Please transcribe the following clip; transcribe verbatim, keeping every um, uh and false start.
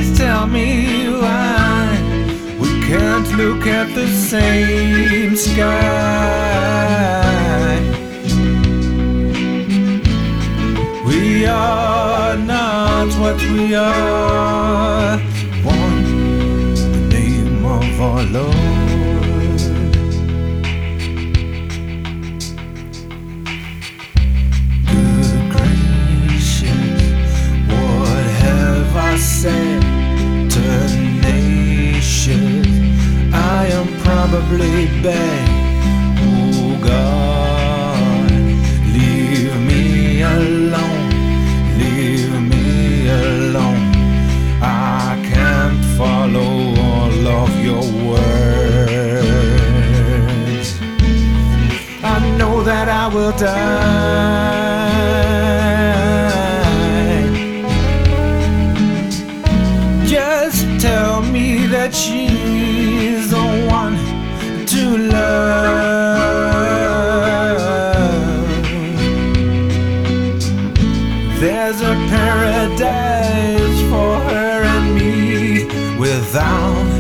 tell me why we can't look at the same sky. We are not what we are. One, the name of our Lord. Said to nations, I am probably bad. Oh God, leave me alone, leave me alone. I can't follow all of your words. I know that I will die. Tell me that she's the one to love. There's a paradise for her and me without